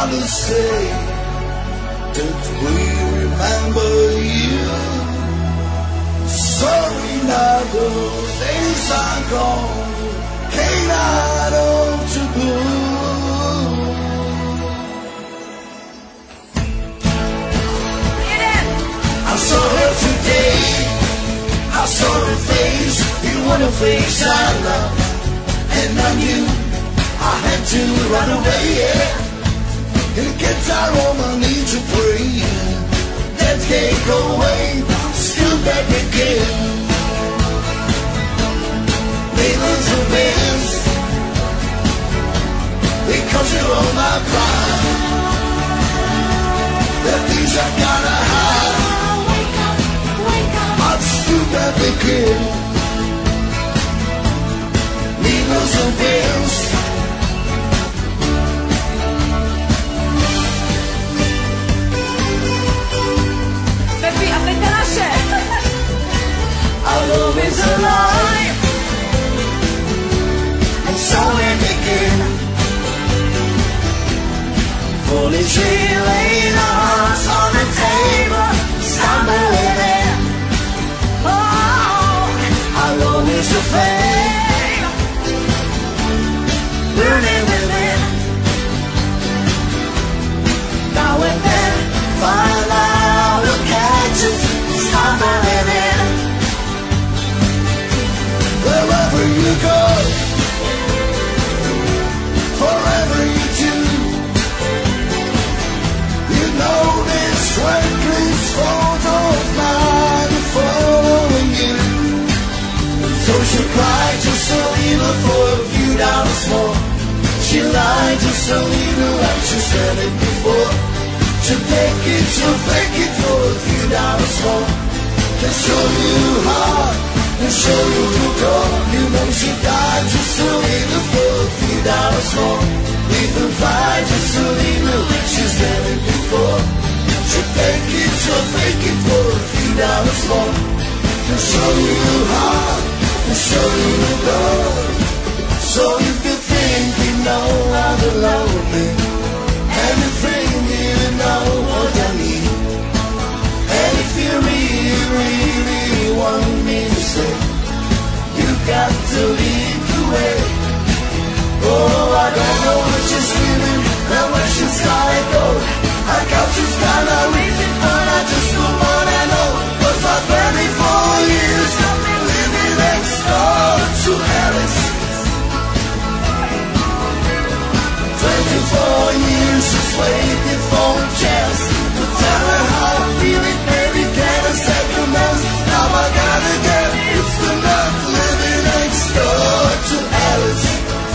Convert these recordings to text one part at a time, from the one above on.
to say that we remember you. Sorry now those days are gone, came out of the blue. I saw her today, I saw her face, you want a face I love, and I knew I had to run away, yeah. And the guitar on my knee to pray, that can't go away, still back again. Millions of bands, because you're all my pride. The things I gotta hide, I'm still back again. Millions of bands. Our love is alive, and so we begin. Fully laying our hearts on the table, stumbling in. Oh, our love is a flame, burning within. Now and then, fall out, we'll catch us, stumbling in. Wherever you go, forever you do. You know this reckless photo of mine following you. So she cried just a little for a few dollars more. She lied just a little like she said it before. She'll take it, she'll fake it for a few dollars more. To show you hard and show you to go. You know she died just a little for a few dollars more. Even fight just a little like she's done it before. She'll take it, she'll fake it for a few dollars more. To show you hard and show you to go. So if you think you know how to love me, anything you know what I need. And if you really want me to say, you got to lead the way. Oh, I don't know what she's feeling, and where she's gotta go. I got she's got a reason, but I just don't wanna know. 'Cause I've been 4 years, I've been living next door to Alice. 24 years, she's waiting for a chance to tell her how I'm feeling, baby, can I second best? Now I gotta get used to not living next door to Alice.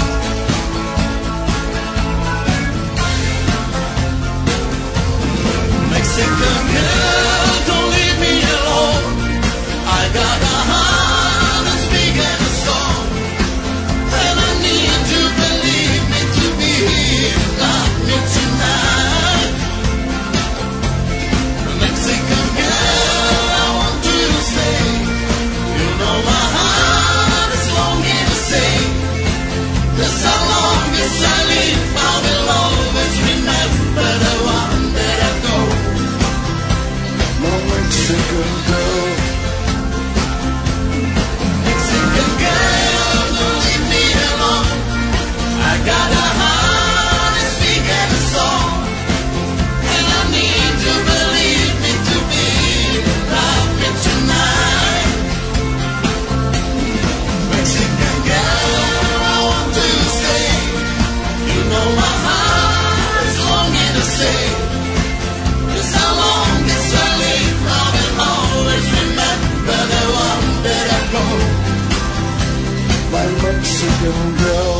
Mexican girl, don't leave me alone. I got a heart as big as a stone, and I need to believe me to be here, love me tonight. Mexican girl, I want you to stay. You know my heart is longing to say, just how long as I live, I will always remember the one that I know. My Mexican girl, Mexican girl, don't leave me alone. I got a heart as big as a song, and I need to believe me to be love me tonight. Mexican girl, I want to stay. You know my heart is longing to say, just how long as I live, I will always remember the one that I know. My Mexican girl.